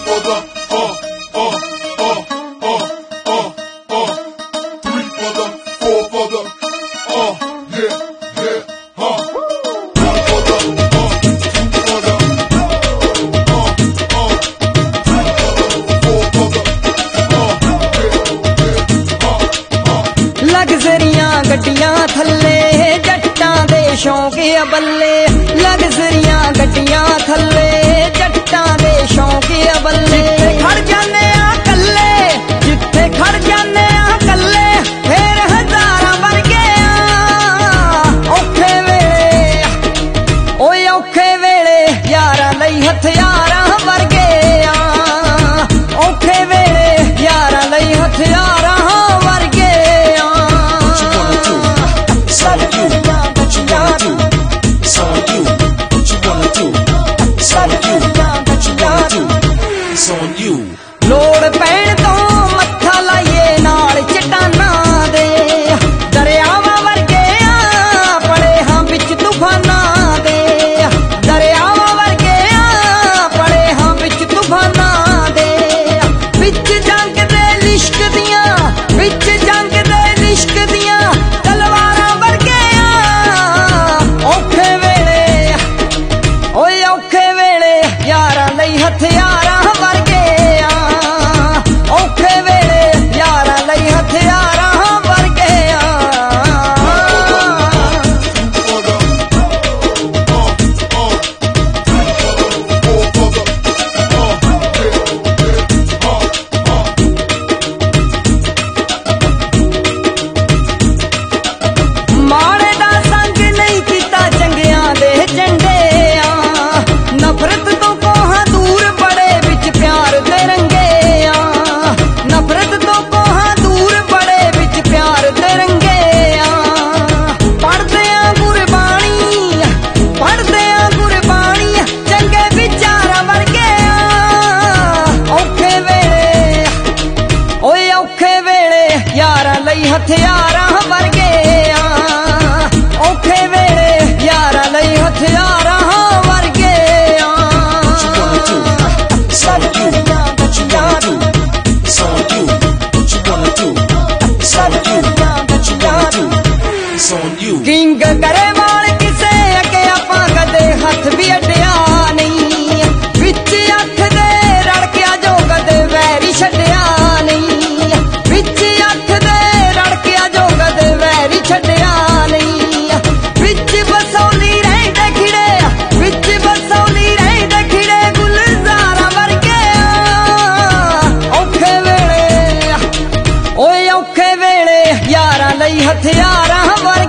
लग्जरियां गड्डियां थल्ले जट्टां दे शौक अबल्ले लग्जरियां गड्डियां थल्ले जट्टां दे शौक अबल्ले खड़ जाने आ कल्ले जिथे खड़ जाने आ कल्ले फिर हजारां वर्गे औखे वेले ओए औखे वेले यारां लई हथियारां वर्गे औखे वेले यारां लई हथियारां वर्गे लोड़ पैण तो मत्था लाइए नाल चट्टानां दे दरियावां वर्गे पड़े हां बिच तूफानां दे दरियावां वर्गे पड़े हां बिच तूफानां दे बिच जंग दे लिश्क दियां बिच जंग दे लिश्क दियां तलवारां वर्गे औखे वेले ओए औखे वेले यारां लई हथियारां वर्गे औखे वेले यारां लई हथियारां वर्गे माड़े दा संग नहीं कीता चंगियां दे झंडे नफरत तो कोहां दूर बड़े बिच प्यार दे रंगे नफरत तो कोहां दूर बड़े बिच प्यार दे रंगे पढ़दे गुरबाणी चंगे विचारां वर्गे औखे वेले ओए औखे वेले यारां लई हथियारां वर्गे औखे वेले यारां लई हथियारां वर्गे किंग करे वाल किसे अगे आपां कदे हथ भी अड्डिया नहीं विच अख दे रड़किया जो कदे वैरी छड्डिया नहीं विच अख दे रड़किया जो कदे वैरी छड्डिया नहीं विच बसौली रहिंदे खिड़े विच बसौली रहिंदे खिड़े गुलजारां वर्गे औखे वेले ओए औखे वेले यारां लई हथियारां वर्गे